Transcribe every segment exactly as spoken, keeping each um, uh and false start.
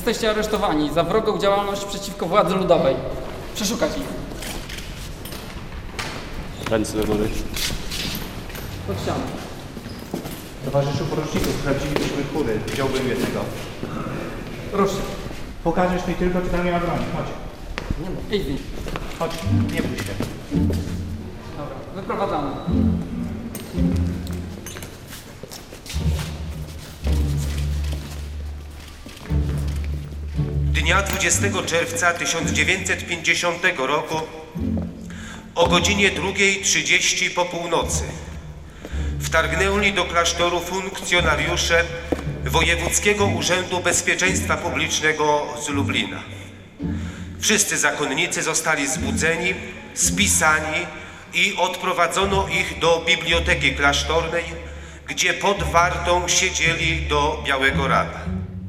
Jesteście aresztowani za wrogą działalność przeciwko władzy ludowej. Przeszukać ich. Ręce do góry. Pod ścianę. Towarzyszu poruczniku, sprawdzilibyśmy chóry. Wziąłbym jednego. Rusz. Pokażesz mi tylko, czy tam nie ma broni. Chodź. Nie ma. Idź z nim. Chodź. Nie bój się. Dobra, wyprowadzamy. Dnia dwudziestego czerwca tysiąc dziewięćset pięćdziesiątego roku o godzinie drugiej trzydzieści po północy wtargnęli do klasztoru funkcjonariusze Wojewódzkiego Urzędu Bezpieczeństwa Publicznego z Lublina. Wszyscy zakonnicy zostali zbudzeni, spisani i odprowadzono ich do biblioteki klasztornej, gdzie pod wartą siedzieli do białego rana.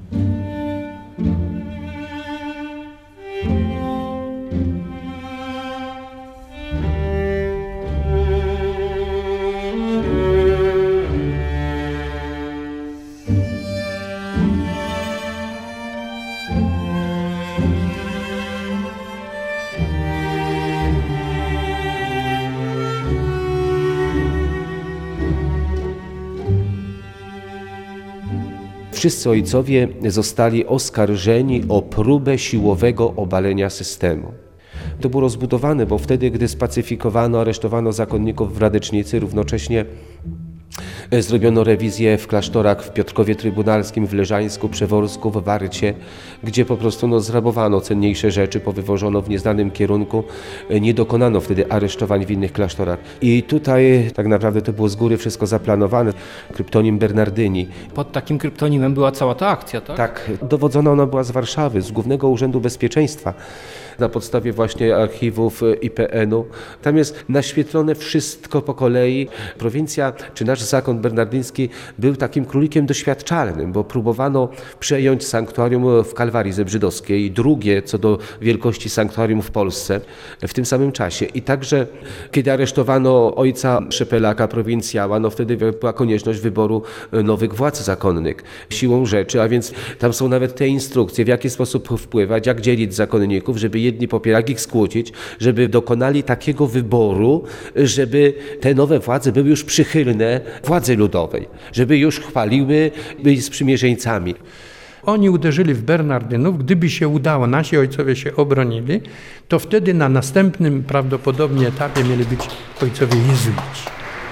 Wszyscy ojcowie zostali oskarżeni o próbę siłowego obalenia systemu. To było rozbudowane, bo wtedy, gdy spacyfikowano, aresztowano zakonników w Radecznicy, równocześnie zrobiono rewizję w klasztorach w Piotrkowie Trybunalskim, w Leżańsku, Przeworsku, w Warcie, gdzie po prostu no, zrabowano cenniejsze rzeczy, powywożono w nieznanym kierunku. Nie dokonano wtedy aresztowań w innych klasztorach. I tutaj tak naprawdę to było z góry wszystko zaplanowane. Kryptonim Bernardyni. Pod takim kryptonimem była cała ta akcja, tak? Tak, dowodzona ona była z Warszawy, z Głównego Urzędu Bezpieczeństwa, na podstawie właśnie archiwów I P N-u. Tam jest naświetlone wszystko po kolei. Prowincja, czy nasz zakon bernardyński był takim królikiem doświadczalnym, bo próbowano przejąć sanktuarium w Kalwarii Zebrzydowskiej, drugie co do wielkości sanktuarium w Polsce w tym samym czasie. I także, kiedy aresztowano ojca Szepelaka, prowincjała, no wtedy była konieczność wyboru nowych władz zakonnych siłą rzeczy, a więc tam są nawet te instrukcje, w jaki sposób wpływać, jak dzielić zakonników, żeby jedni popierali, ich skłócić, żeby dokonali takiego wyboru, żeby te nowe władze były już przychylne władzy ludowej, żeby już chwaliły, byli sprzymierzeńcami. Oni uderzyli w Bernardynów. Gdyby się udało, nasi ojcowie się obronili, to wtedy na następnym prawdopodobnie etapie mieli być ojcowie jezuici.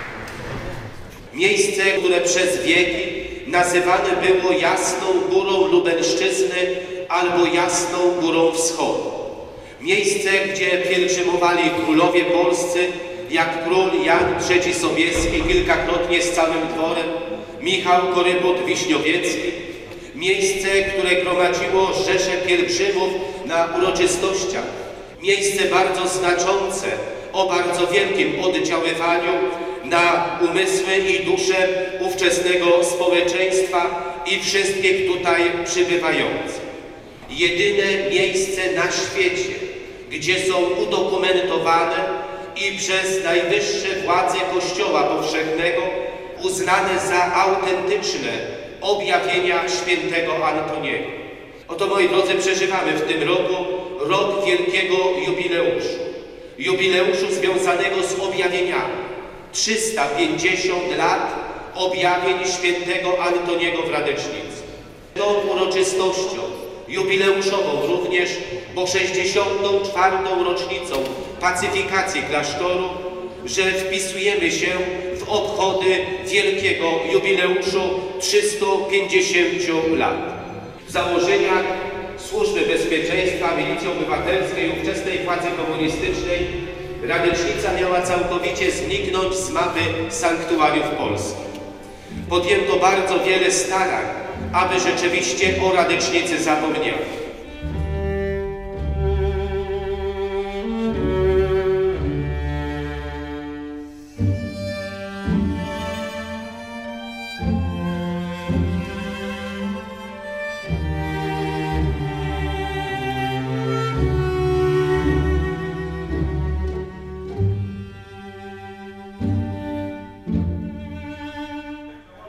Miejsce, które przez wieki nazywane było Jasną Górą Lubelszczyzny albo Jasną Górą Wschodu. Miejsce, gdzie pielgrzymowali królowie polscy, jak król Jan trzeci Sobieski, kilkakrotnie z całym dworem, Michał Korybut-Wiśniowiecki. Miejsce, które gromadziło rzesze pielgrzymów na uroczystościach. Miejsce bardzo znaczące, o bardzo wielkim oddziaływaniu na umysły i dusze ówczesnego społeczeństwa i wszystkich tutaj przybywających. Jedyne miejsce na świecie, gdzie są udokumentowane i przez najwyższe władze Kościoła Powszechnego uznane za autentyczne objawienia świętego Antoniego. Oto, moi drodzy, przeżywamy w tym roku rok wielkiego jubileuszu. Jubileuszu związanego z objawieniami. trzysta pięćdziesiąt lat objawień świętego Antoniego w Radecznicy. Tą uroczystością jubileuszową również, bo sześćdziesiątą czwartą rocznicą pacyfikacji klasztoru, że wpisujemy się w obchody wielkiego jubileuszu trzystu pięćdziesięciu lat. W założeniach Służby Bezpieczeństwa, Milicji Obywatelskiej, ówczesnej władzy komunistycznej Radecznica miała całkowicie zniknąć z mapy sanktuariów polskich. Podjęto bardzo wiele starań, aby rzeczywiście o Radecznicy zapomniano.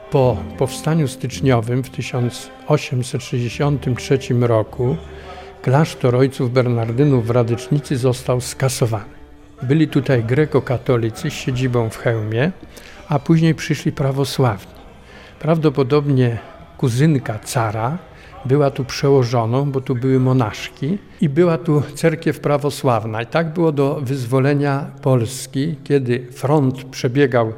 Po powstaniu styczniowym w tysiąc osiemset sześćdziesiątym trzecim roku klasztor ojców Bernardynów w Radecznicy został skasowany. Byli tutaj grekokatolicy z siedzibą w Chełmie, a później przyszli prawosławni. Prawdopodobnie kuzynka cara była tu przełożoną, bo tu były monaszki i była tu cerkiew prawosławna. I tak było do wyzwolenia Polski, kiedy front przebiegał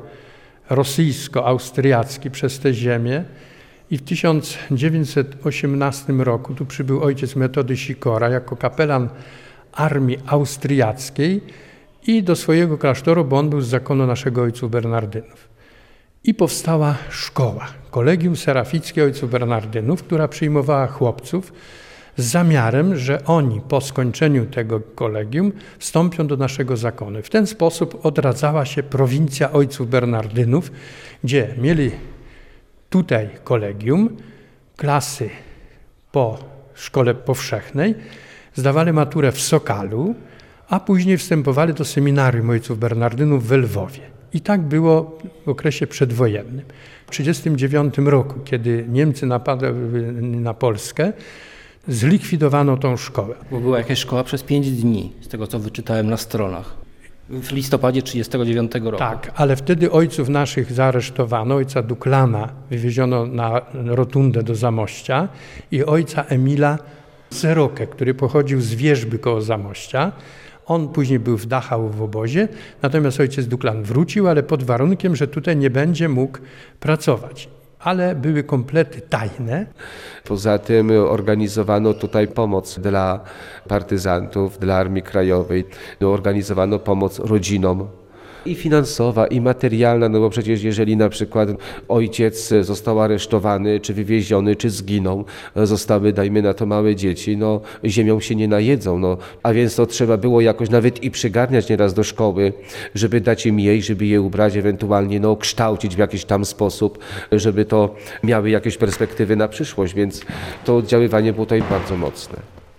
rosyjsko-austriacki przez tę ziemię i w tysiąc dziewięćset osiemnastym roku tu przybył ojciec Metody Sikora jako kapelan armii austriackiej i do swojego klasztoru, bo on był z zakonu naszego ojców Bernardynów. I powstała szkoła, Kolegium Serafickie ojców Bernardynów, która przyjmowała chłopców z zamiarem, że oni po skończeniu tego kolegium wstąpią do naszego zakonu. W ten sposób odradzała się prowincja ojców Bernardynów, gdzie mieli tutaj kolegium, klasy po szkole powszechnej, zdawali maturę w Sokalu, a później wstępowali do seminarium ojców Bernardynów w Lwowie. I tak było w okresie przedwojennym. W tysiąc dziewięćset trzydziestym dziewiątym roku, kiedy Niemcy napadły na Polskę, zlikwidowano tą szkołę. Bo była jakaś szkoła przez pięć dni, z tego co wyczytałem na stronach. W listopadzie trzydziestego dziewiątego roku. Tak, ale wtedy ojców naszych zaaresztowano, ojca Duklana wywieziono na rotundę do Zamościa i ojca Emila Zerokę, który pochodził z Wierzby koło Zamościa. On później był w Dachau w obozie, natomiast ojciec Duklan wrócił, ale pod warunkiem, że tutaj nie będzie mógł pracować. Ale były komplety tajne. Poza tym organizowano tutaj pomoc dla partyzantów, dla Armii Krajowej. Organizowano pomoc rodzinom. I finansowa, i materialna, no bo przecież jeżeli na przykład ojciec został aresztowany, czy wywieziony, czy zginął, zostały, dajmy na to, małe dzieci, no ziemią się nie najedzą, no. A więc to trzeba było jakoś nawet i przygarniać nieraz do szkoły, żeby dać im jej, żeby je ubrać, ewentualnie no kształcić w jakiś tam sposób, żeby to miały jakieś perspektywy na przyszłość, więc to oddziaływanie było tutaj bardzo mocne.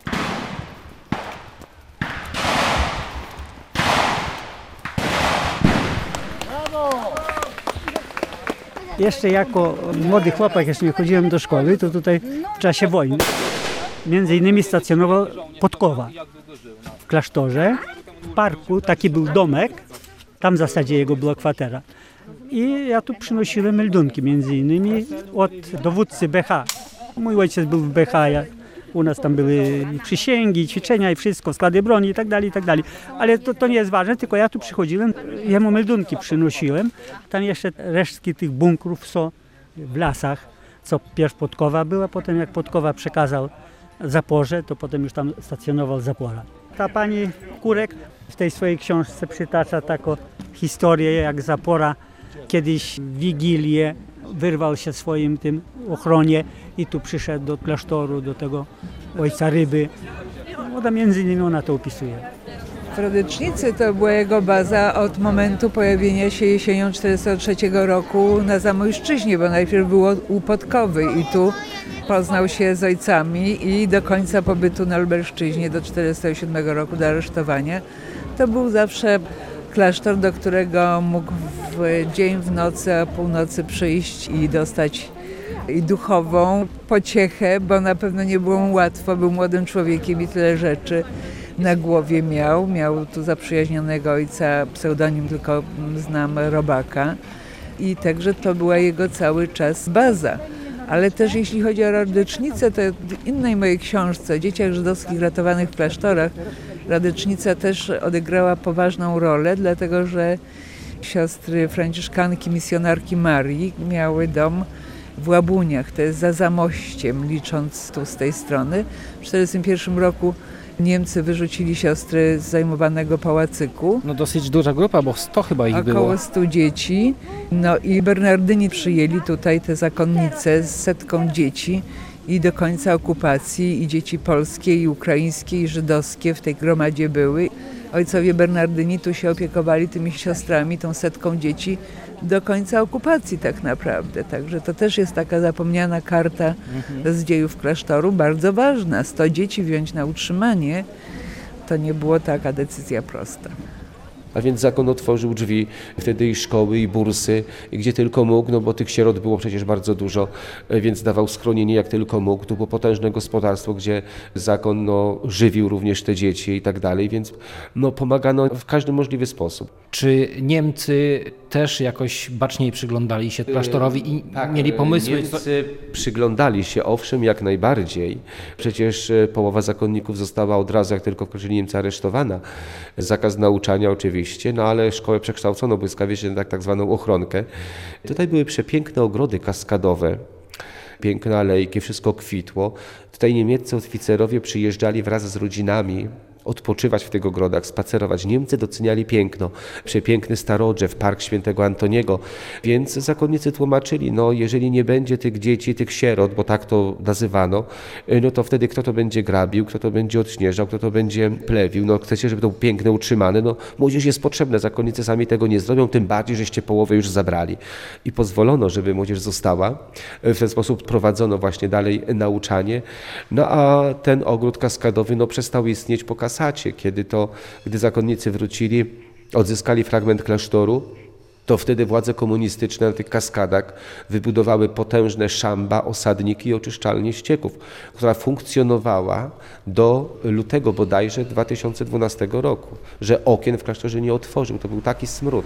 Jeszcze jako młody chłopak, jeszcze chodziłem do szkoły, to tutaj w czasie wojny między innymi stacjonował Podkowa w klasztorze. W parku taki był domek, tam w zasadzie jego była kwatera. I ja tu przynosiłem meldunki między innymi od dowódcy B H. Mój ojciec był w B H, ja, u nas tam były i przysięgi, i ćwiczenia i wszystko, składy broni i tak dalej, i tak dalej. Ale to, to nie jest ważne, tylko ja tu przychodziłem, jemu meldunki przynosiłem. Tam jeszcze resztki tych bunkrów są w lasach, co pierw Podkowa była, potem jak Podkowa przekazał Zaporze, to potem już tam stacjonował Zapora. Ta pani Kurek w tej swojej książce przytacza taką historię, jak Zapora kiedyś w Wigilię wyrwał się swoim tym ochronie i tu przyszedł do klasztoru, do tego ojca Ryby. No, między innymi ona to opisuje. W Radecznicy to była jego baza od momentu pojawienia się jesienią tysiąc dziewięćset czterdziestego trzeciego roku na Zamojszczyźnie, bo najpierw było u Podkowy i tu poznał się z ojcami i do końca pobytu na Lubelszczyźnie do tysiąc dziewięćset czterdziestego siódmego roku, do aresztowania. To był zawsze klasztor, do którego mógł w dzień, w nocy, a północy przyjść i dostać i duchową pociechę, bo na pewno nie było mu łatwo, był młodym człowiekiem i tyle rzeczy na głowie miał. Miał tu zaprzyjaźnionego ojca, pseudonim tylko znam, Robaka. I także to była jego cały czas baza. Ale też jeśli chodzi o Radecznicę, to w innej mojej książce o dzieciach żydowskich ratowanych w klasztorach Radecznica też odegrała poważną rolę, dlatego że siostry franciszkanki, misjonarki Marii miały dom w Łabuniach, to jest za Zamościem, licząc tu z tej strony. W tysiąc dziewięćset czterdziestym pierwszym roku Niemcy wyrzucili siostry z zajmowanego pałacyku. No dosyć duża grupa, bo sto chyba ich było. Około stu dzieci. No i Bernardyni przyjęli tutaj te zakonnice z setką dzieci i do końca okupacji i dzieci polskie, i ukraińskie, i żydowskie w tej gromadzie były. Ojcowie Bernardyni tu się opiekowali tymi siostrami, tą setką dzieci do końca okupacji tak naprawdę. Także to też jest taka zapomniana karta mhm. z dziejów klasztoru, bardzo ważna. sto dzieci wziąć na utrzymanie, to nie była taka decyzja prosta. A więc zakon otworzył drzwi wtedy i szkoły, i bursy, i gdzie tylko mógł, no bo tych sierot było przecież bardzo dużo, więc dawał schronienie jak tylko mógł. To było potężne gospodarstwo, gdzie zakon no, żywił również te dzieci i tak dalej, więc no, pomagano w każdy możliwy sposób. Czy Niemcy też jakoś baczniej przyglądali się klasztorowi i Tak, mieli pomysły? Niemcy przyglądali się, owszem, jak najbardziej. Przecież połowa zakonników została od razu, jak tylko wkroczyli Niemcy, aresztowana. Zakaz nauczania oczywiście, no ale szkołę przekształcono błyskawicznie na tak, tak zwaną ochronkę. Tutaj były przepiękne ogrody kaskadowe, piękne alejki, wszystko kwitło. Tutaj niemieccy oficerowie przyjeżdżali wraz z rodzinami odpoczywać w tych ogrodach, spacerować. Niemcy doceniali piękno, przepiękny starodrzew, park świętego Antoniego, więc zakonnicy tłumaczyli, no jeżeli nie będzie tych dzieci, tych sierot, bo tak to nazywano, no to wtedy kto to będzie grabił, kto to będzie odśnieżał, kto to będzie plewił, no chcecie, żeby to było piękne, utrzymane, no młodzież jest potrzebna, zakonnicy sami tego nie zrobią, tym bardziej, żeście połowę już zabrali. I pozwolono, żeby młodzież została, w ten sposób prowadzono właśnie dalej nauczanie, no a ten ogród kaskadowy, no przestał istnieć po Kasacie, kiedy to, gdy zakonnicy wrócili, odzyskali fragment klasztoru, to wtedy władze komunistyczne na tych kaskadach wybudowały potężne szamba, osadniki i oczyszczalnie ścieków, która funkcjonowała do lutego bodajże dwa tysiące dwunastego roku, że okien w klasztorze nie otworzył. To był taki smród.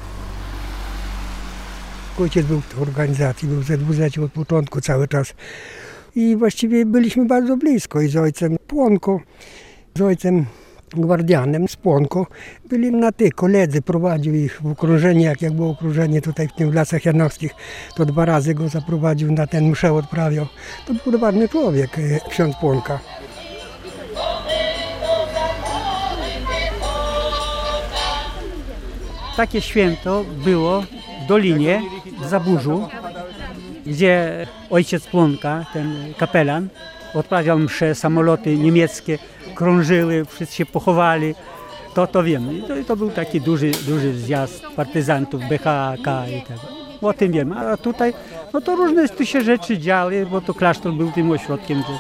Ojciec był w organizacji, był w Z W Z od początku cały czas i właściwie byliśmy bardzo blisko i z ojcem Płonko, z ojcem Gwardianem z Płonko. Byli na tych, koledzy prowadził ich w okrążenie, jak, jak było okrążenie tutaj w tym w Lasach Janowskich, to dwa razy go zaprowadził na ten mszę odprawiał. To był ładny człowiek, ksiądz Płonka. Takie święto było w Dolinie, w Zaburzu, gdzie ojciec Płonka, ten kapelan, odprawiał msze, samoloty niemieckie krążyły, wszyscy się pochowali, to to wiem. I to, to był taki duży, duży zjazd partyzantów B H K i tak. O tym wiem. A tutaj no to różne tu się rzeczy działy, bo to klasztor był tym ośrodkiem. Że...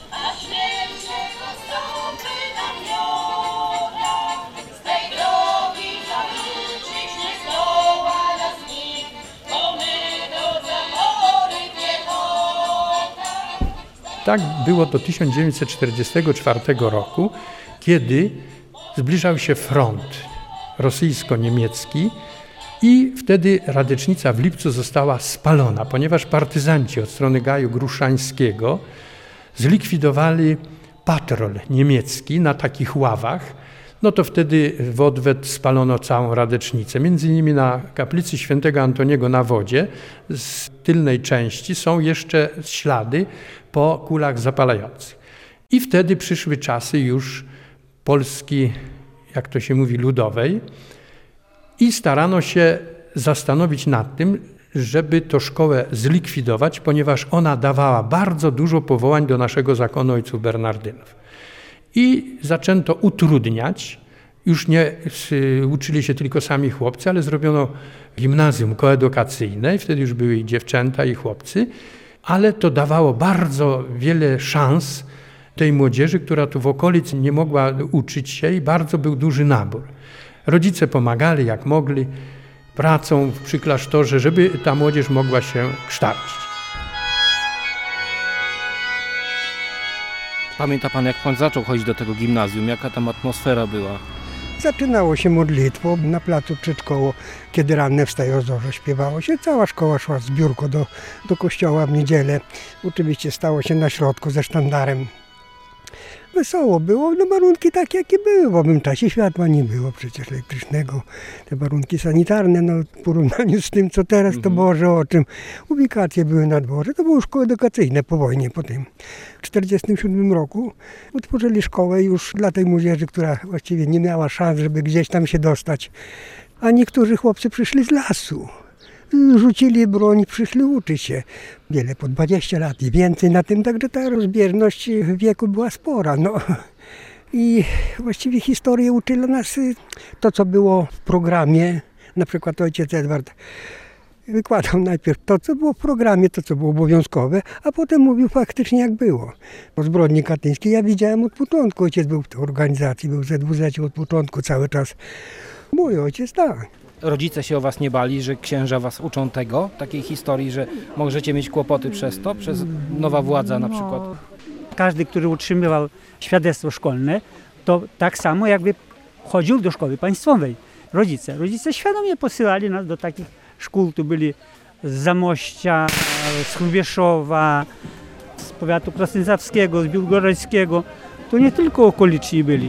Tak było do tysiąc dziewięćset czterdziestego czwartego roku, kiedy zbliżał się front rosyjsko-niemiecki i wtedy Radecznica w lipcu została spalona, ponieważ partyzanci od strony Gaju Gruszańskiego zlikwidowali patrol niemiecki na takich ławach. No to wtedy w odwet spalono całą Radecznicę. Między innymi na kaplicy świętego Antoniego na Wodzie z tylnej części są jeszcze ślady po kulach zapalających. I wtedy przyszły czasy już Polski, jak to się mówi, ludowej i starano się zastanowić nad tym, żeby tę szkołę zlikwidować, ponieważ ona dawała bardzo dużo powołań do naszego zakonu ojców Bernardynów. I zaczęto utrudniać, już nie uczyli się tylko sami chłopcy, ale zrobiono gimnazjum koedukacyjne i wtedy już były i dziewczęta, i chłopcy, ale to dawało bardzo wiele szans tej młodzieży, która tu w okolicy nie mogła uczyć się i bardzo był duży nabór. Rodzice pomagali jak mogli pracą przy klasztorze, żeby ta młodzież mogła się kształcić. Pamięta pan, jak pan zaczął chodzić do tego gimnazjum? Jaka tam atmosfera była? Zaczynało się modlitwą na placu przed szkołą, kiedy ranne wstaje o zorze, śpiewało się. Cała szkoła szła z biurko do, do kościoła w niedzielę. Oczywiście stało się na środku ze sztandarem. Wesoło było, no warunki takie, jakie były. W owym czasie światła nie było przecież elektrycznego. Te warunki sanitarne, no w porównaniu z tym, co teraz, to Boże o czym. Ubikacje były na dworze, to były szkoły edukacyjne po wojnie potem. W tysiąc dziewięćset czterdziestym siódmym roku otworzyli szkołę już dla tej młodzieży, która właściwie nie miała szans, żeby gdzieś tam się dostać. A niektórzy chłopcy przyszli z lasu. Rzucili broń, przyszli uczyć się. Wiele po dwadzieścia lat i więcej na tym, także ta rozbieżność wieku była spora. No. I właściwie historia uczyła nas to, co było w programie. Na przykład ojciec Edward Wykładał najpierw to, co było w programie, to, co było obowiązkowe, a potem mówił faktycznie, jak było. O zbrodni katyńskiej ja widziałem od początku. Ojciec był w tej organizacji, był w Z W Z od początku cały czas. Mój ojciec, tak. Rodzice się o was nie bali, że księża was uczą tego, takiej historii, że możecie mieć kłopoty przez to, przez nowa władza na przykład? Każdy, który utrzymywał świadectwo szkolne, to tak samo jakby chodził do szkoły państwowej. Rodzice. Rodzice świadomie posyłali nas do takich szkół. Tu byli z Zamościa, z Hrubieszowa, z powiatu krasnyzawskiego, z biłgorodzkiego. Tu nie tylko okoliczni byli.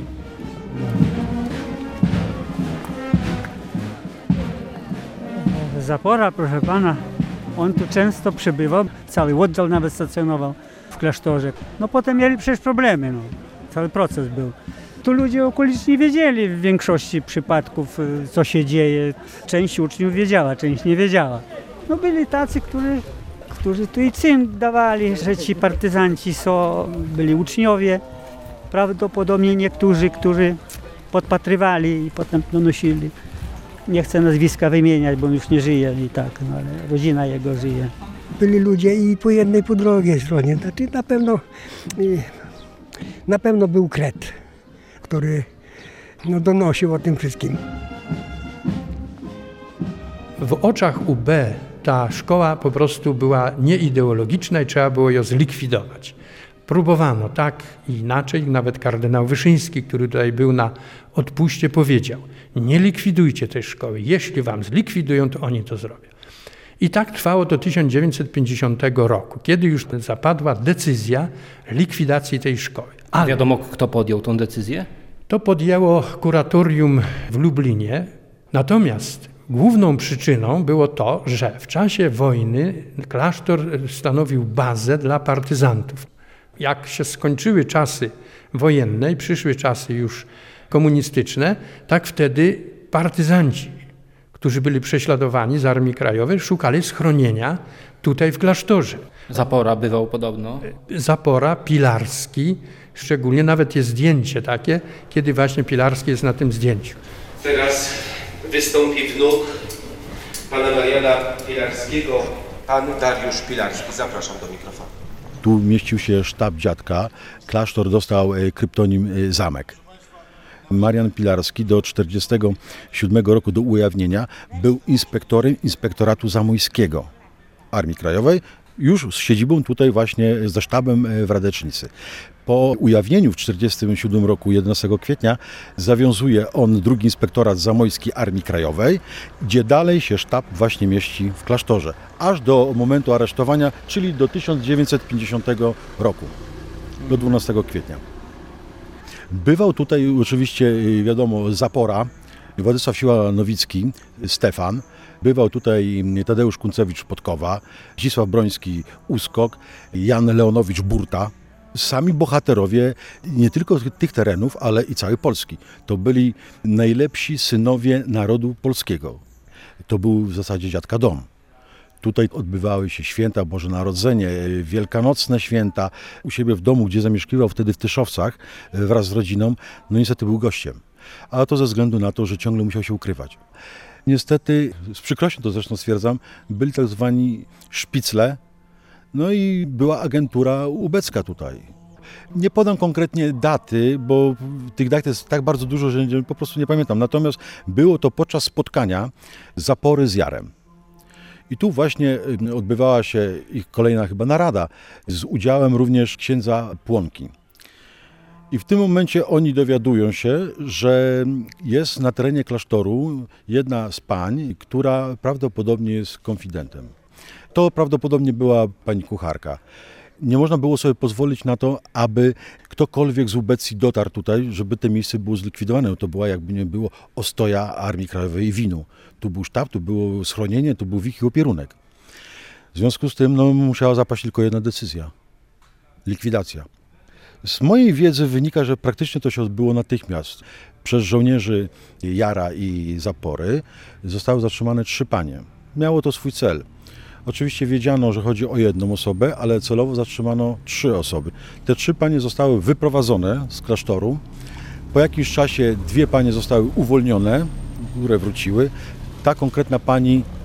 Zapora, proszę pana, on tu często przebywał, cały oddział nawet stacjonował w klasztorze. No potem mieli przecież problemy, no. Cały proces był. Tu ludzie okoliczni wiedzieli w większości przypadków, co się dzieje. Część uczniów wiedziała, część nie wiedziała. No byli tacy, którzy, którzy tu i cynk dawali, że ci partyzanci są, byli uczniowie. Prawdopodobnie niektórzy, którzy podpatrywali i potem donosili. Nie chcę nazwiska wymieniać, bo on już nie żyje i tak, no, ale rodzina jego żyje. Byli ludzie i po jednej, i po drugiej stronie. Znaczy na pewno, na pewno był kret, który no, donosił o tym wszystkim. W oczach U B ta szkoła po prostu była nieideologiczna i trzeba było ją zlikwidować. Próbowano tak i inaczej, nawet kardynał Wyszyński, który tutaj był na odpuście, powiedział: nie likwidujcie tej szkoły, jeśli wam zlikwidują, to oni to zrobią. I tak trwało do tysiąc dziewięćset pięćdziesiątego roku, kiedy już zapadła decyzja likwidacji tej szkoły. Ale wiadomo, kto podjął tą decyzję? To podjęło kuratorium w Lublinie, natomiast główną przyczyną było to, że w czasie wojny klasztor stanowił bazę dla partyzantów. Jak się skończyły czasy wojenne i przyszły czasy już komunistyczne, tak wtedy partyzanci, którzy byli prześladowani z Armii Krajowej, szukali schronienia tutaj w klasztorze. Zapora bywał podobno. Zapora, Pilarski, szczególnie nawet jest zdjęcie takie, kiedy właśnie Pilarski jest na tym zdjęciu. Teraz wystąpi wnuk pana Mariana Pilarskiego, pan Dariusz Pilarski. Zapraszam do mikrofonu. Tu mieścił się sztab dziadka. Klasztor dostał kryptonim Zamek. Marian Pilarski do tysiąc dziewięćset czterdziestego siódmego roku, do ujawnienia, był inspektorem Inspektoratu Zamojskiego Armii Krajowej, już z siedzibą tutaj właśnie, ze sztabem w Radecznicy. Po ujawnieniu w tysiąc dziewięćset czterdziestym siódmym roku, jedenastego kwietnia, zawiązuje on drugi Inspektorat Zamojski Armii Krajowej, gdzie dalej się sztab właśnie mieści w klasztorze, aż do momentu aresztowania, czyli do tysiąc dziewięćset pięćdziesiątego roku, do dwunastego kwietnia. Bywał tutaj oczywiście, wiadomo, Zapora, Władysław Siła-Nowicki, Stefan, bywał tutaj Tadeusz Kuncewicz-Podkowa, Zdzisław Broński, Uskok, Jan Leonowicz, Burta. Sami bohaterowie nie tylko tych terenów, ale i całej Polski. To byli najlepsi synowie narodu polskiego. To był w zasadzie dziadka dom. Tutaj odbywały się święta, Boże Narodzenie, wielkanocne święta. U siebie w domu, gdzie zamieszkiwał wtedy w Tyszowcach wraz z rodziną, no niestety był gościem. A to ze względu na to, że ciągle musiał się ukrywać. Niestety, z przykrością to zresztą stwierdzam, byli tak zwani szpicle, no i była agentura ubecka tutaj. Nie podam konkretnie daty, bo tych dat jest tak bardzo dużo, że po prostu nie pamiętam. Natomiast było to podczas spotkania Zapory z Jarem. I tu właśnie odbywała się ich kolejna chyba narada z udziałem również księdza Płonki. I w tym momencie oni dowiadują się, że jest na terenie klasztoru jedna z pań, która prawdopodobnie jest konfidentem. To prawdopodobnie była pani kucharka. Nie można było sobie pozwolić na to, aby ktokolwiek z ubecji dotarł tutaj, żeby to miejsce było zlikwidowane. To była, jakby nie było, ostoja Armii Krajowej i Winu. Tu był sztab, tu było schronienie, tu był wich i opierunek. W związku z tym no, musiała zapaść tylko jedna decyzja. Likwidacja. Z mojej wiedzy wynika, że praktycznie to się odbyło natychmiast. Przez żołnierzy Jara i Zapory zostały zatrzymane trzy panie. Miało to swój cel. Oczywiście wiedziano, że chodzi o jedną osobę, ale celowo zatrzymano trzy osoby. Te trzy panie zostały wyprowadzone z klasztoru. Po jakimś czasie dwie panie zostały uwolnione, które wróciły. Ta konkretna pani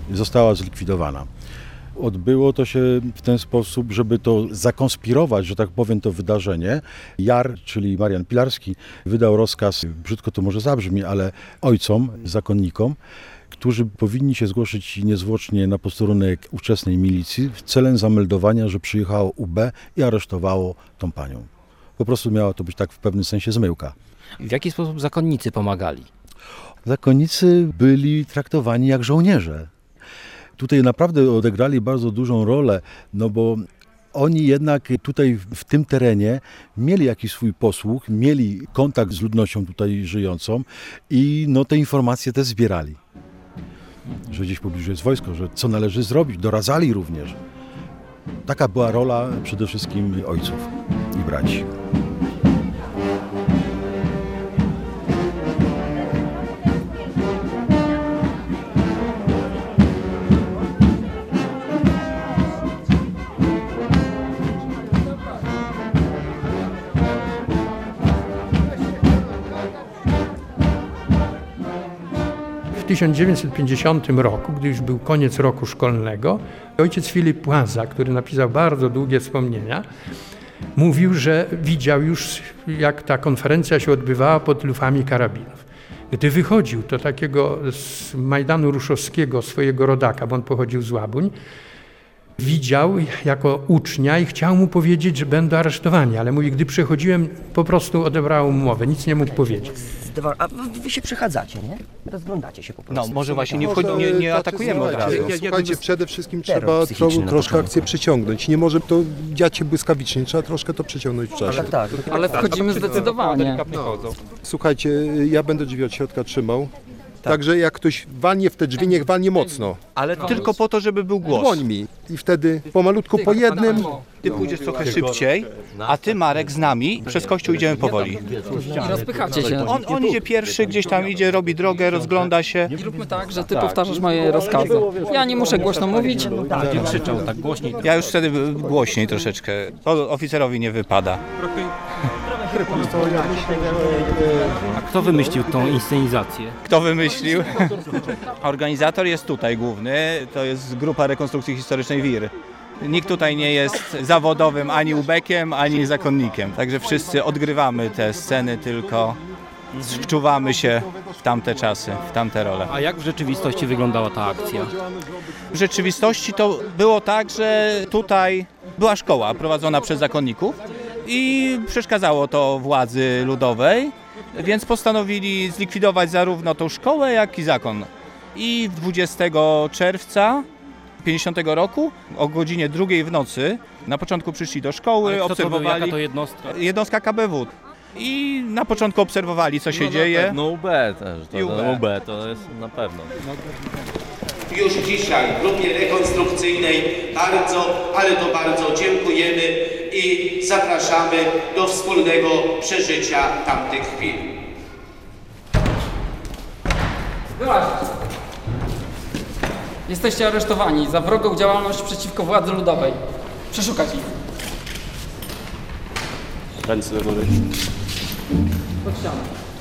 została zlikwidowana. Odbyło to się w ten sposób, żeby to zakonspirować, że tak powiem, to wydarzenie. Jar, czyli Marian Pilarski, wydał rozkaz, brzydko to może zabrzmi, ale ojcom, zakonnikom, którzy powinni się zgłosić niezwłocznie na posterunek ówczesnej milicji w celem zameldowania, że przyjechało U B i aresztowało tą panią. Po prostu miała to być tak w pewnym sensie zmyłka. W jaki sposób zakonnicy pomagali? Zakonnicy byli traktowani jak żołnierze. Tutaj naprawdę odegrali bardzo dużą rolę, no bo oni jednak tutaj w tym terenie mieli jakiś swój posłuch, mieli kontakt z ludnością tutaj żyjącą i no te informacje też zbierali. Że gdzieś w pobliżu jest wojsko, że co należy zrobić, doradzali również. Taka była rola przede wszystkim ojców i braci. W tysiąc dziewięćset pięćdziesiątym roku, gdy już był koniec roku szkolnego, ojciec Filip Płaza, który napisał bardzo długie wspomnienia, mówił, że widział już, jak ta konferencja się odbywała pod lufami karabinów. Gdy wychodził do takiego z Majdanu Ruszowskiego, swojego rodaka, bo on pochodził z Łabuń, widział jako ucznia i chciał mu powiedzieć, że będą aresztowani, ale mówi, gdy przechodziłem, po prostu odebrał umowę, nic nie mógł powiedzieć. A wy się przechadzacie, nie? Rozglądacie się po prostu. No, może właśnie nie, wchodzi, nie, nie atakujemy od razu. Słuchajcie, przede wszystkim trzeba tro, troszkę akcję przeciągnąć. Nie może to dziać się błyskawicznie, trzeba troszkę to przeciągnąć w czasie. Tak, tak. Ale wchodzimy zdecydowanie. No. Słuchajcie, ja będę drzwi od środka trzymał. Tak. Także jak ktoś walnie w te drzwi, niech walnie mocno. Ale tylko po to, żeby był głos. Dłońmi. I wtedy pomalutku po jednym. Ty pójdziesz trochę szybciej, a ty, Marek, z nami przez kościół idziemy powoli. I rozpychacie się. On, on idzie pierwszy, gdzieś tam idzie, robi drogę, rozgląda się. I róbmy tak, że ty powtarzasz moje rozkazy. Ja nie muszę głośno mówić. Tak, krzyczał tak głośniej. Ja już wtedy głośniej troszeczkę. To oficerowi nie wypada. A kto wymyślił tą inscenizację? Kto wymyślił? Organizator jest tutaj główny, to jest Grupa Rekonstrukcji Historycznej W I R. Nikt tutaj nie jest zawodowym ani ubekiem, ani zakonnikiem. Także wszyscy odgrywamy te sceny, tylko wczuwamy się w tamte czasy, w tamte role. A jak w rzeczywistości wyglądała ta akcja? W rzeczywistości to było tak, że tutaj była szkoła prowadzona przez zakonników i przeszkadzało to władzy ludowej, więc postanowili zlikwidować zarówno tą szkołę, jak i zakon. I dwudziestego czerwca pięćdziesiątego roku o godzinie drugiej w nocy na początku przyszli do szkoły, Ale kto obserwowali. To był, jaka to jednostka? Jednostka K B W. I na początku obserwowali, co się no, dzieje. No U B też, to, I U B. No, U B to jest na pewno. Już dzisiaj grupie rekonstrukcyjnej bardzo, ale to bardzo dziękujemy i zapraszamy do wspólnego przeżycia tamtych chwil. Wyłaźcie. Jesteście aresztowani za wrogą działalność przeciwko władzy ludowej. Przeszukać ich. Ręce do góry. Pod ścianę.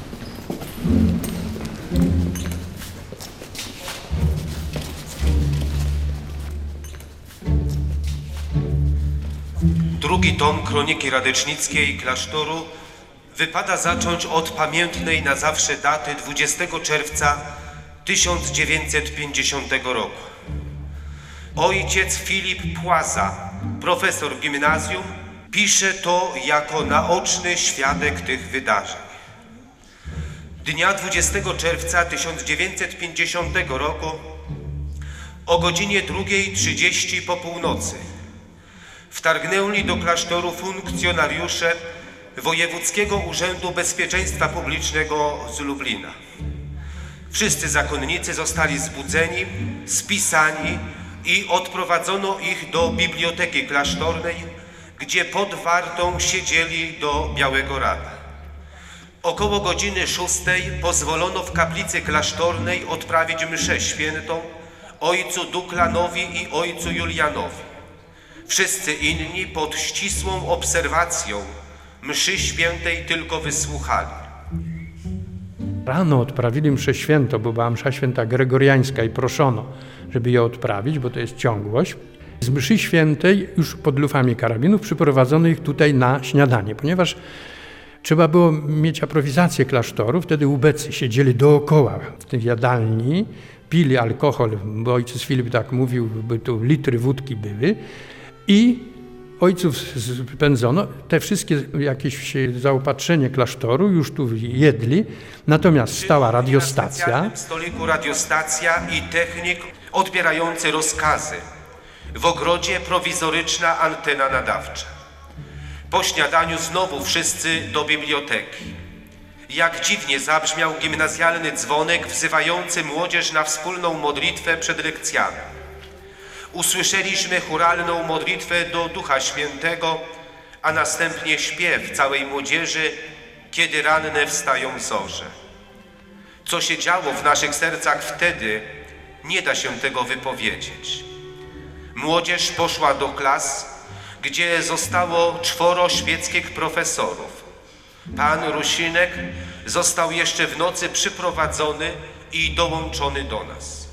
Drugi tom Kroniki Radecznickiej Klasztoru wypada zacząć od pamiętnej na zawsze daty dwudziestego czerwca tysiąc dziewięćset pięćdziesiątego roku. Ojciec Filip Płaza, profesor w gimnazjum, pisze to jako naoczny świadek tych wydarzeń. Dnia dwudziestego czerwca tysiąc dziewięćset pięćdziesiątego roku o godzinie drugiej trzydzieści po północy wtargnęli do klasztoru funkcjonariusze Wojewódzkiego Urzędu Bezpieczeństwa Publicznego z Lublina. Wszyscy zakonnicy zostali zbudzeni, spisani i odprowadzono ich do biblioteki klasztornej, gdzie pod wartą siedzieli do białego rana. Około godziny szóstej pozwolono w kaplicy klasztornej odprawić mszę świętą ojcu Duklanowi i ojcu Julianowi. Wszyscy inni pod ścisłą obserwacją mszy świętej tylko wysłuchali. Rano odprawili mszę święto, bo była msza święta gregoriańska i proszono, żeby je odprawić, bo to jest ciągłość. Z mszy świętej już pod lufami karabinów przyprowadzono ich tutaj na śniadanie, ponieważ trzeba było mieć aprowizację klasztoru, wtedy ubecy siedzieli dookoła w tej jadalni, pili alkohol, bo ojciec Filip tak mówił, by tu litry wódki były i ojców spędzono. Te wszystkie jakieś zaopatrzenie klasztoru już tu jedli, natomiast stała radiostacja. Na specjalnym stoliku radiostacja i technik odbierający rozkazy. W ogrodzie prowizoryczna antena nadawcza. Po śniadaniu znowu wszyscy do biblioteki. Jak dziwnie zabrzmiał gimnazjalny dzwonek wzywający młodzież na wspólną modlitwę przed lekcjami. Usłyszeliśmy chóralną modlitwę do Ducha Świętego, a następnie śpiew całej młodzieży, kiedy ranne wstają zorze. Co się działo w naszych sercach wtedy, nie da się tego wypowiedzieć. Młodzież poszła do klas, gdzie zostało czworo świeckich profesorów. Pan Rusinek został jeszcze w nocy przyprowadzony i dołączony do nas.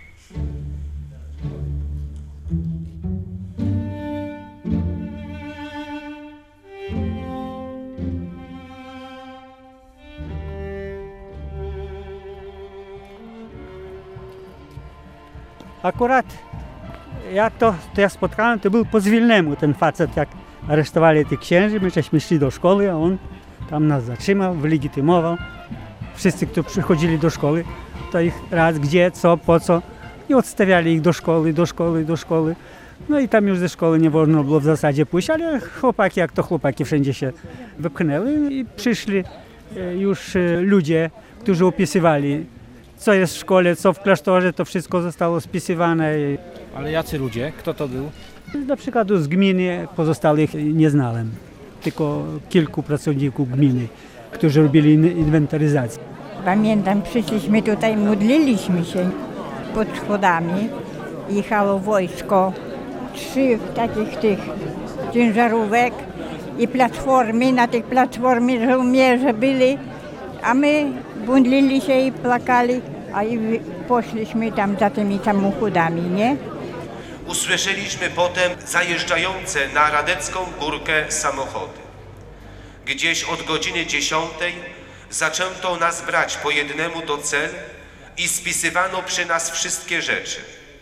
Akurat jak to, to ja spotkałem, to był po Zwilnemu ten facet, jak aresztowali tych księży, my żeśmy szli do szkoły, a on tam nas zatrzymał, wylegitymował. Wszyscy, którzy przychodzili do szkoły, to ich raz gdzie, co, po co i odstawiali ich do szkoły, do szkoły, do szkoły. No i tam już ze szkoły nie wolno było w zasadzie pójść, ale chłopaki, jak to chłopaki, wszędzie się wypchnęły i przyszli już ludzie, którzy opisywali, co jest w szkole, co w klasztorze, to wszystko zostało spisywane. Ale jacy ludzie? Kto to był? Na przykład z gminy pozostałych nie znałem, tylko kilku pracowników gminy, którzy robili inwentaryzację. Pamiętam, przyszliśmy tutaj, modliliśmy się pod schodami. Jechało wojsko, trzy takich tych ciężarówek i platformy. Na tych platformie żołnierze byli, a my modlili się i plakali, a i poszliśmy tam za tymi samochodami, nie? Usłyszeliśmy potem zajeżdżające na Radecką Górkę samochody. Gdzieś od godziny dziesiątej zaczęto nas brać po jednemu do cel i spisywano przy nas wszystkie rzeczy.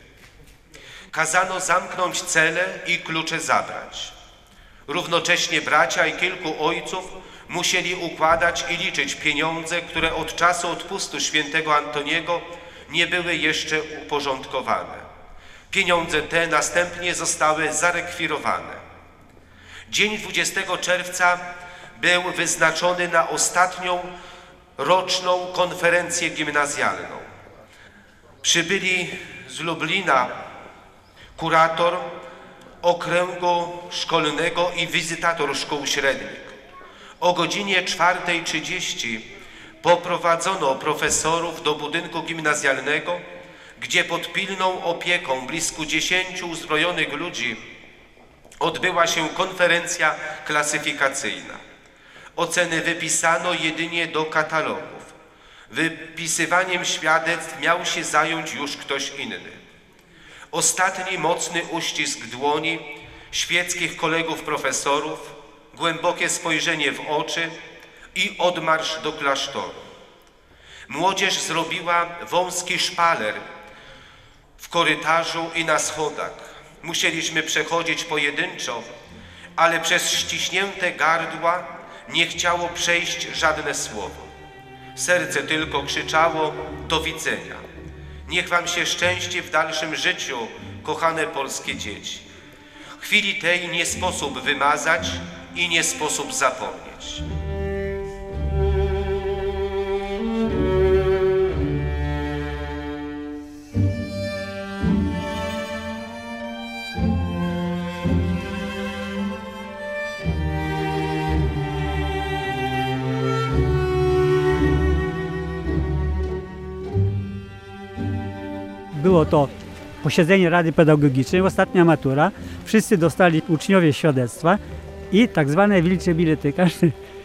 Kazano zamknąć cele i klucze zabrać. Równocześnie bracia i kilku ojców musieli układać i liczyć pieniądze, które od czasu odpustu świętego Antoniego nie były jeszcze uporządkowane. Pieniądze te następnie zostały zarekwirowane. Dzień dwudziestego czerwca był wyznaczony na ostatnią roczną konferencję gimnazjalną. Przybyli z Lublina kurator okręgu szkolnego i wizytator szkół średnich. O godzinie czwartej trzydzieści poprowadzono profesorów do budynku gimnazjalnego, gdzie pod pilną opieką blisko dziesięciu uzbrojonych ludzi odbyła się konferencja klasyfikacyjna. Oceny wypisano jedynie do katalogów. Wypisywaniem świadectw miał się zająć już ktoś inny. Ostatni mocny uścisk dłoni świeckich kolegów profesorów, głębokie spojrzenie w oczy i odmarsz do klasztoru. Młodzież zrobiła wąski szpaler w korytarzu i na schodach. Musieliśmy przechodzić pojedynczo, ale przez ściśnięte gardła nie chciało przejść żadne słowo. Serce tylko krzyczało do widzenia. Niech wam się szczęście w dalszym życiu, kochane polskie dzieci. Chwili tej nie sposób wymazać i nie sposób zapomnieć. Było to posiedzenie Rady Pedagogicznej, ostatnia matura. Wszyscy dostali uczniowie świadectwa i tak zwane wilcze bilety. Każdy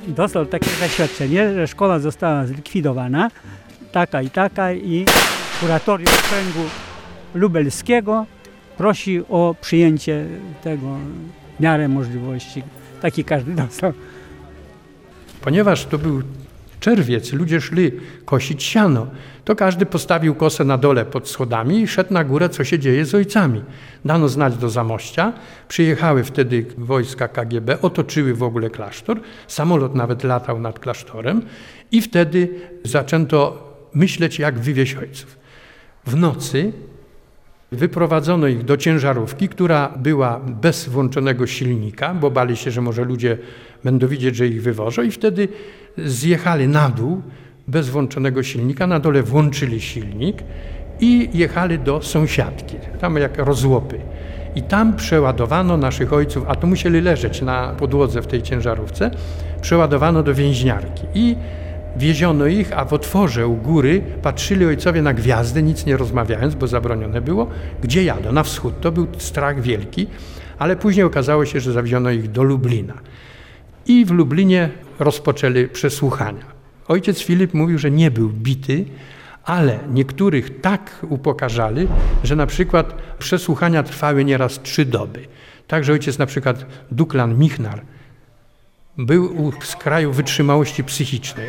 dostał takie zaświadczenie, że szkoła została zlikwidowana, taka i taka, i kuratorium okręgu lubelskiego prosi o przyjęcie tego w miarę możliwości. Taki każdy dostał. Ponieważ to był czerwiec, ludzie szli kosić siano, to każdy postawił kosę na dole pod schodami i szedł na górę, co się dzieje z ojcami. Dano znać do Zamościa, przyjechały wtedy wojska K G B, otoczyły w ogóle klasztor, samolot nawet latał nad klasztorem i wtedy zaczęto myśleć, jak wywieźć ojców. W nocy wyprowadzono ich do ciężarówki, która była bez włączonego silnika, bo bali się, że może ludzie będą widzieć, że ich wywożą, i wtedy zjechali na dół bez włączonego silnika, na dole włączyli silnik i jechali do sąsiadki, tam jak rozłopy. I tam przeładowano naszych ojców, a to musieli leżeć na podłodze w tej ciężarówce, przeładowano do więźniarki i wieziono ich, a w otworze u góry patrzyli ojcowie na gwiazdy, nic nie rozmawiając, bo zabronione było, gdzie jadą, na wschód. To był strach wielki, ale później okazało się, że zawieziono ich do Lublina. I w Lublinie rozpoczęli przesłuchania. Ojciec Filip mówił, że nie był bity, ale niektórych tak upokarzali, że na przykład przesłuchania trwały nieraz trzy doby. Także ojciec na przykład Duklan Michnar był u skraju wytrzymałości psychicznej.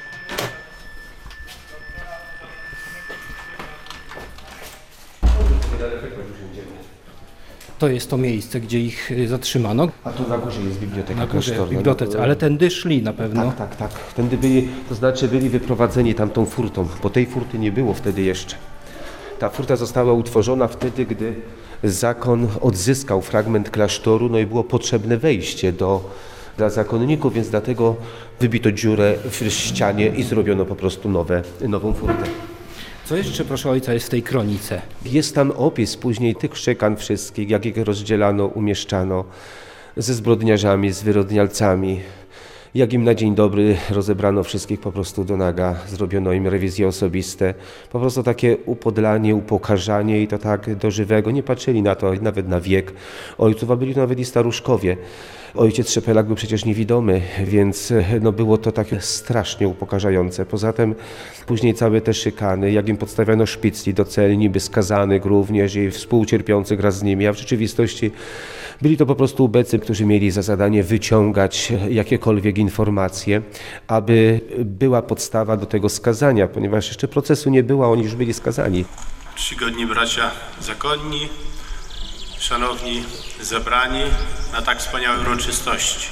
To jest to miejsce, gdzie ich zatrzymano. A tu na górze jest biblioteka Na górze klasztorna. bibliotece, ale tędy szli na pewno. Tak, tak, tak. Tędy byli, to znaczy byli wyprowadzeni tamtą furtą, bo tej furty nie było wtedy jeszcze. Ta furta została utworzona wtedy, gdy zakon odzyskał fragment klasztoru, no i było potrzebne wejście do, dla zakonników, więc dlatego wybito dziurę w ścianie i zrobiono po prostu nowe, nową furtę. Co jeszcze, proszę ojca, jest w tej kronice? Jest tam opis później tych szykan wszystkich, jak ich rozdzielano, umieszczano ze zbrodniarzami, z wyrodnialcami. Jak im na dzień dobry rozebrano wszystkich po prostu do naga, zrobiono im rewizje osobiste. Po prostu takie upodlanie, upokarzanie i to tak do żywego. Nie patrzyli na to, nawet na wiek ojców, a byli to nawet i staruszkowie. Ojciec Szepelak był przecież niewidomy, więc no było to takie strasznie upokarzające. Poza tym później całe te szykany, jak im podstawiano szpicli do celi, niby skazanych również i współcierpiących wraz z nimi, a w rzeczywistości byli to po prostu ubecy, którzy mieli za zadanie wyciągać jakiekolwiek informacje, aby była podstawa do tego skazania, ponieważ jeszcze procesu nie było, a oni już byli skazani. Czcigodni bracia zakonni, szanowni zebrani na tak wspaniałej uroczystości.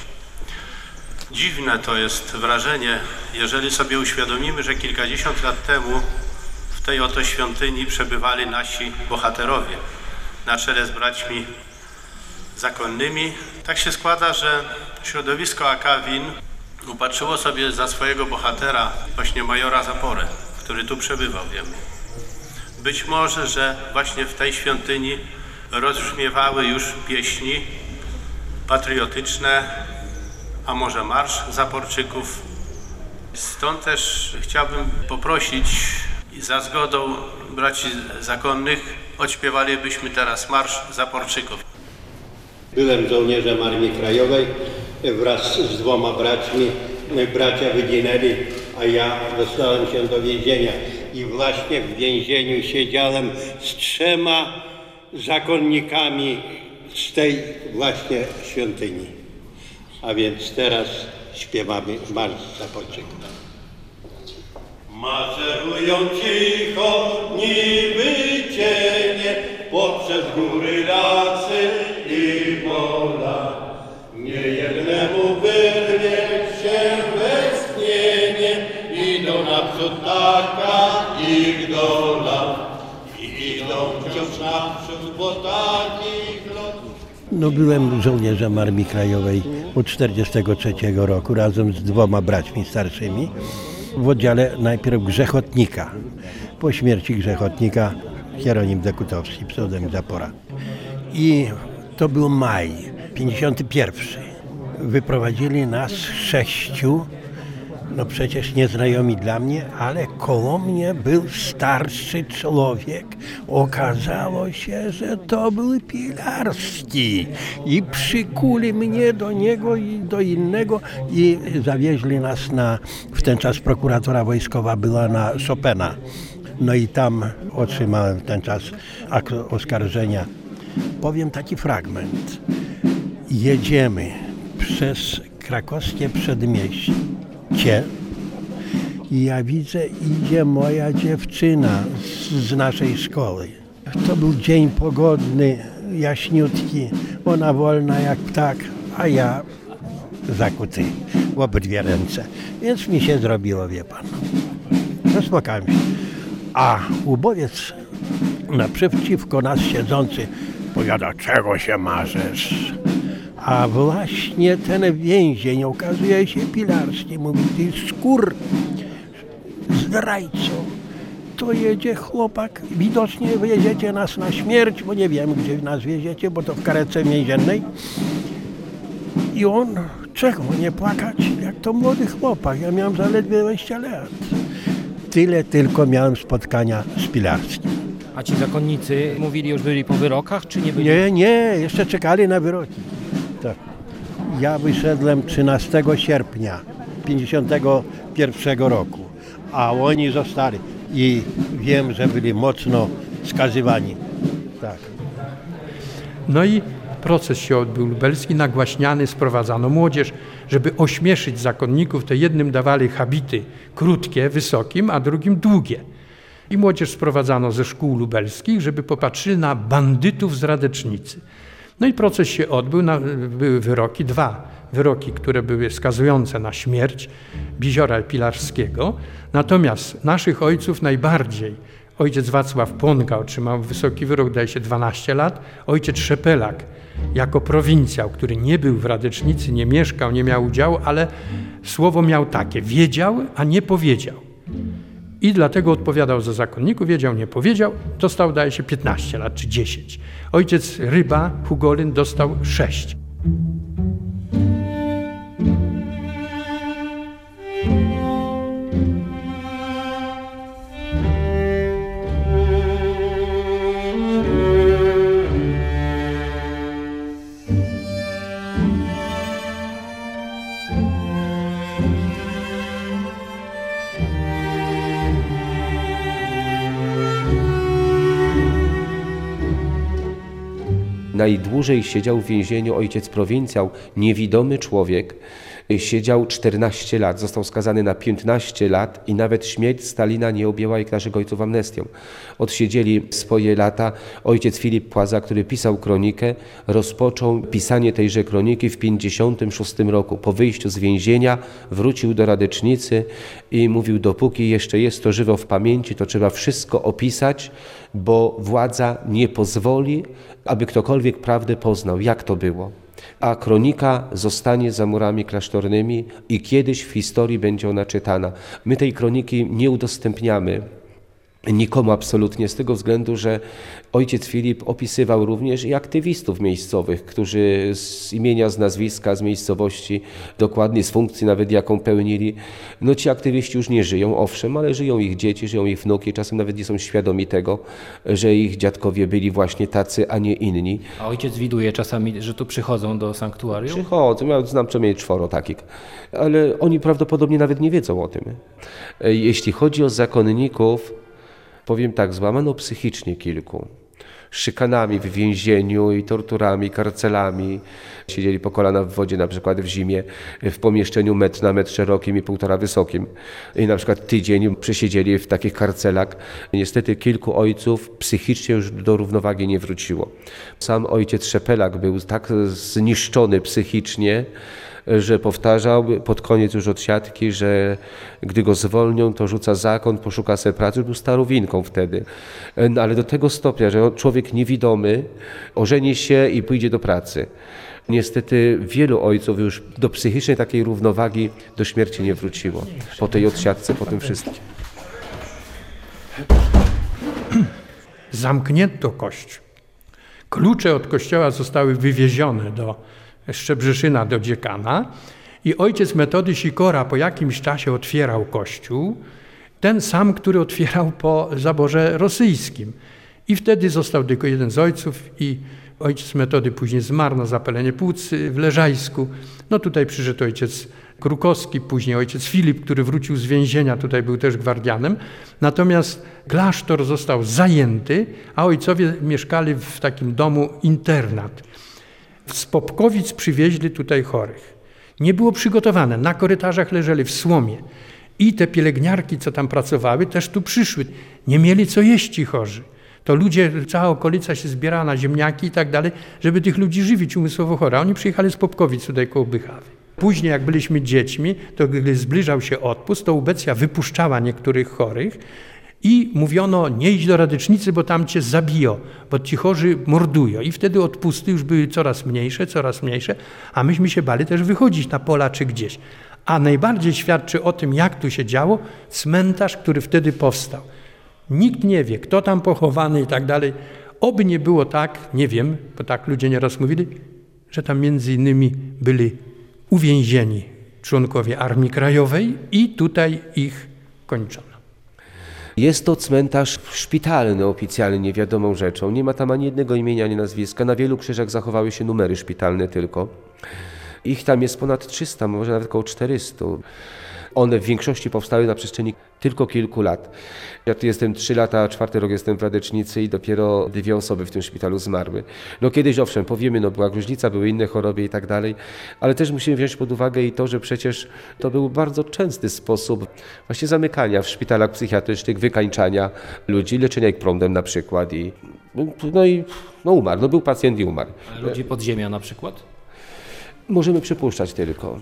Dziwne to jest wrażenie, jeżeli sobie uświadomimy, że kilkadziesiąt lat temu w tej oto świątyni przebywali nasi bohaterowie na czele z braćmi zakonnymi. Tak się składa, że środowisko A K Win upatrzyło sobie za swojego bohatera właśnie majora Zaporę, który tu przebywał, wiemy. Być może, że właśnie w tej świątyni rozbrzmiewały już pieśni patriotyczne, a może marsz Zaporczyków. Stąd też chciałbym poprosić i za zgodą braci zakonnych odśpiewalibyśmy teraz marsz Zaporczyków. Byłem żołnierzem Armii Krajowej wraz z dwoma braćmi. Bracia wyginęli, a ja dostałem się do więzienia. I właśnie w więzieniu siedziałem z trzema zakonnikami z tej właśnie świątyni. A więc teraz śpiewamy marsz Zaporczyków. Maszerują cicho, niby cienie, poprzez góry, lasy i pola. Niejednemu wyrwie się westchnienie, idą naprzód taka ich dola. I idą wciąż naprzód, bo takich lot. No byłem żołnierzem Armii Krajowej od czterdziestego trzeciego roku razem z dwoma braćmi starszymi w oddziale najpierw Grzechotnika. Po śmierci Grzechotnika Hieronim Dekutowski, pseudonim Zapora. I to był maj pięćdziesiąty pierwszy. Wyprowadzili nas sześciu no przecież nieznajomi dla mnie, ale koło mnie był starszy człowiek. Okazało się, że to był Pilarski i przykuli mnie do niego i do innego i zawieźli nas na, w ten czas prokuratura wojskowa była na Chopina. No i tam otrzymałem w ten czas akt oskarżenia. Powiem taki fragment. Jedziemy przez krakowskie przedmieście i ja widzę, idzie moja dziewczyna z, z naszej szkoły. To był dzień pogodny, jaśniutki, ona wolna jak ptak, a ja zakuty w obydwie ręce. Więc mi się zrobiło, wie pan. Rozpłakałem się. A ubowiec naprzeciwko nas siedzący powiada, czego się marzesz? A właśnie ten więzień, okazuje się Pilarski, mówi, ty skór zdrajco, to jedzie chłopak, widocznie wieziecie nas na śmierć, bo nie wiem, gdzie nas wieziecie, bo to w karetce więziennej. I on, czego nie płakać, jak to młody chłopak, ja miałem zaledwie dwadzieścia lat. Tyle tylko miałem spotkania z Pilarskim. A ci zakonnicy mówili, już byli po wyrokach, czy nie byli? Nie, nie, jeszcze czekali na wyroki. Tak. Ja wyszedłem trzynastego sierpnia pięćdziesiątego pierwszego roku, a oni zostali i wiem, że byli mocno skazywani. Tak. No i proces się odbył lubelski, nagłaśniany, sprowadzano młodzież, żeby ośmieszyć zakonników, to jednym dawali habity krótkie, wysokim, a drugim długie. I młodzież sprowadzano ze szkół lubelskich, żeby popatrzyli na bandytów z Radecznicy. No i proces się odbył, na, były wyroki, dwa wyroki, które były skazujące na śmierć Biziora Pilarskiego. Natomiast naszych ojców najbardziej, ojciec Wacław Płonka otrzymał wysoki wyrok, daje się dwanaście lat, ojciec Szepelak jako prowincjał, który nie był w Radecznicy, nie mieszkał, nie miał udziału, ale słowo miał takie, wiedział, a nie powiedział. I dlatego odpowiadał za zakonników, wiedział, nie powiedział, dostał, daje się, piętnaście lat czy dziesięć. Ojciec Ryba, Hugolyn, dostał sześć. Najdłużej siedział w więzieniu ojciec prowincjał, niewidomy człowiek, siedział czternaście lat, został skazany na piętnaście lat i nawet śmierć Stalina nie objęła jak naszych ojców amnestią. Odsiedzieli swoje lata. Ojciec Filip Płaza, który pisał kronikę, rozpoczął pisanie tejże kroniki w pięćdziesiątym szóstym roku. Po wyjściu z więzienia wrócił do Radecznicy i mówił, dopóki jeszcze jest to żywo w pamięci, to trzeba wszystko opisać, bo władza nie pozwoli, aby ktokolwiek prawdę poznał, jak to było. A kronika zostanie za murami klasztornymi i kiedyś w historii będzie ona czytana. My tej kroniki nie udostępniamy nikomu absolutnie, z tego względu, że ojciec Filip opisywał również i aktywistów miejscowych, którzy z imienia, z nazwiska, z miejscowości, dokładnie z funkcji nawet jaką pełnili. No ci aktywiści już nie żyją, owszem, ale żyją ich dzieci, żyją ich wnuki, czasem nawet nie są świadomi tego, że ich dziadkowie byli właśnie tacy, a nie inni. A ojciec widuje czasami, że tu przychodzą do sanktuarium? Przychodzą, ja znam przynajmniej czworo takich, ale oni prawdopodobnie nawet nie wiedzą o tym. Jeśli chodzi o zakonników, powiem tak, złamano psychicznie kilku. Szykanami w więzieniu i torturami, karcelami. Siedzieli po kolana w wodzie, na przykład w zimie, w pomieszczeniu metr na metr szerokim i półtora wysokim. I na przykład tydzień przesiedzieli w takich karcelach. Niestety kilku ojców psychicznie już do równowagi nie wróciło. Sam ojciec Szepelak był tak zniszczony psychicznie, że powtarzał pod koniec już odsiadki, że gdy go zwolnią, to rzuca zakon, poszuka sobie pracy, był starowinką wtedy. No, ale do tego stopnia, że człowiek niewidomy ożeni się i pójdzie do pracy. Niestety wielu ojców już do psychicznej takiej równowagi do śmierci nie wróciło. Po tej odsiadce, po tym wszystkim. Zamknięto kościół. Klucze od kościoła zostały wywiezione do Szczebrzeszyna, do dziekana I ojciec Metody Sikora po jakimś czasie otwierał kościół, ten sam, który otwierał po zaborze rosyjskim. I wtedy został tylko jeden z ojców i ojciec Metody później zmarł na zapalenie płuc w Leżajsku. No tutaj przyszedł ojciec Krukowski, później ojciec Filip, który wrócił z więzienia, tutaj był też gwardianem. Natomiast klasztor został zajęty, a ojcowie mieszkali w takim domu internat. Z Popkowic przywieźli tutaj chorych. Nie było przygotowane, na korytarzach leżeli w słomie. I te pielęgniarki, co tam pracowały, też tu przyszły. Nie mieli co jeść ci chorzy. To ludzie, cała okolica się zbierała na ziemniaki i tak dalej, żeby tych ludzi żywić umysłowo chore. Oni przyjechali z Popkowic tutaj koło Bychawy. Później, jak byliśmy dziećmi, to gdy zbliżał się odpust, to ubecja wypuszczała niektórych chorych i mówiono, nie idź do Radecznicy, bo tam cię zabiją, bo ci chorzy mordują. I wtedy odpusty już były coraz mniejsze, coraz mniejsze, a myśmy się bali też wychodzić na pola czy gdzieś. A najbardziej świadczy o tym, jak tu się działo, cmentarz, który wtedy powstał. Nikt nie wie, kto tam pochowany i tak dalej. Oby nie było tak, nie wiem, bo tak ludzie nieraz mówili, że tam między innymi byli uwięzieni członkowie Armii Krajowej i tutaj ich kończono. Jest to cmentarz szpitalny oficjalnie, wiadomą rzeczą. Nie ma tam ani jednego imienia, ani nazwiska. Na wielu krzyżach zachowały się numery szpitalne tylko. Ich tam jest ponad trzysta, może nawet około czterysta. One w większości powstały na przestrzeni tylko kilku lat. Ja tu jestem trzy lata, czwarty rok jestem w Radecznicy i dopiero dwie osoby w tym szpitalu zmarły. No kiedyś owszem, powiemy, no była gruźlica, były inne choroby i tak dalej, ale też musimy wziąć pod uwagę i to, że przecież to był bardzo częsty sposób właśnie zamykania w szpitalach psychiatrycznych, wykańczania ludzi, leczenia ich prądem na przykład i no i no umarł, no był pacjent i umarł. A ludzi podziemia na przykład? Możemy przypuszczać tylko.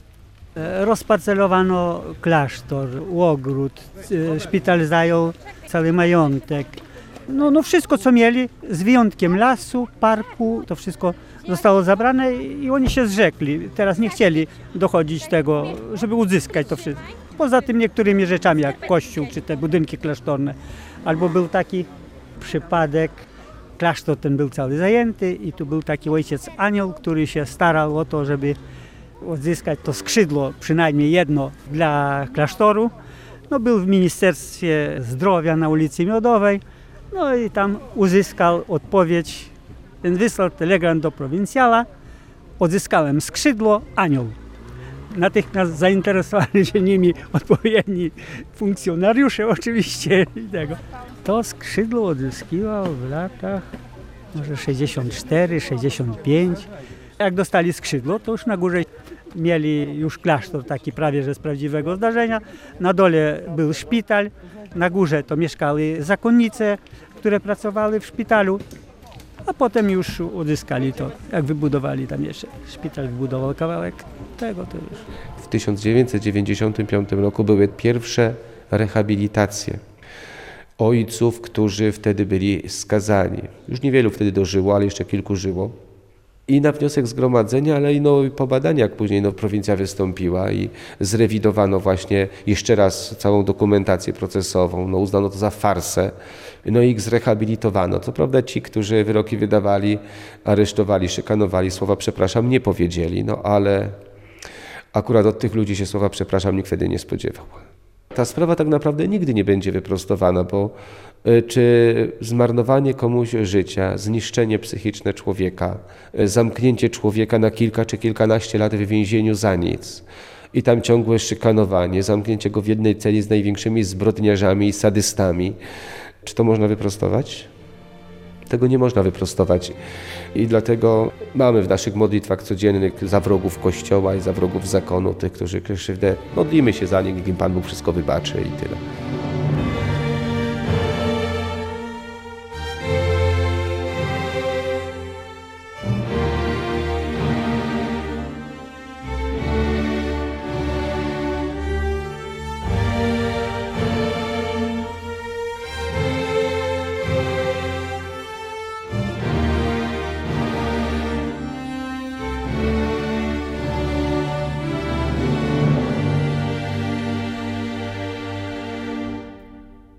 Rozparcelowano klasztor, ogród, szpital zajął cały majątek. No, no wszystko, co mieli, z wyjątkiem lasu, parku, to wszystko zostało zabrane i oni się zrzekli. Teraz nie chcieli dochodzić tego, żeby uzyskać to wszystko. Poza tym niektórymi rzeczami, jak kościół czy te budynki klasztorne. Albo był taki przypadek, klasztor ten był cały zajęty i tu był taki ojciec Anioł, który się starał o to, żeby odzyskać to skrzydło, przynajmniej jedno dla klasztoru. No, był w Ministerstwie Zdrowia na ulicy Miodowej, no i tam uzyskał odpowiedź, ten wysłał telegram do prowincjala, odzyskałem skrzydło, anioł. Natychmiast zainteresowali się nimi odpowiedni funkcjonariusze oczywiście. I tego. To skrzydło odzyskiwał w latach może sześćdziesiąt cztery, sześćdziesiąt pięć. Jak dostali skrzydło, to już na górze mieli już klasztor taki prawie że z prawdziwego zdarzenia. Na dole był szpital, na górze to mieszkały zakonnice, które pracowały w szpitalu, a potem już uzyskali to, jak wybudowali tam jeszcze. Szpital wybudował kawałek tego to już. W tysiąc dziewięćset dziewięćdziesiątym piątym roku były pierwsze rehabilitacje ojców, którzy wtedy byli skazani. Już niewielu wtedy dożyło, ale jeszcze kilku żyło. I na wniosek zgromadzenia, ale i no, po badaniach później no, prowincja wystąpiła i zrewidowano właśnie jeszcze raz całą dokumentację procesową. No, uznano to za farsę, no i ich zrehabilitowano. Co prawda ci, którzy wyroki wydawali, aresztowali, szykanowali, słowa przepraszam nie powiedzieli, no ale akurat od tych ludzi się słowa przepraszam nikt wtedy nie spodziewał. Ta sprawa tak naprawdę nigdy nie będzie wyprostowana, bo czy zmarnowanie komuś życia, zniszczenie psychiczne człowieka, zamknięcie człowieka na kilka czy kilkanaście lat w więzieniu za nic i tam ciągłe szykanowanie, zamknięcie go w jednej celi z największymi zbrodniarzami i sadystami, czy to można wyprostować? Tego nie można wyprostować i dlatego mamy w naszych modlitwach codziennych za wrogów Kościoła i za wrogów zakonu, tych, którzy krzywdę, modlimy się za nich, niech im Pan Bóg wszystko wybaczy i tyle.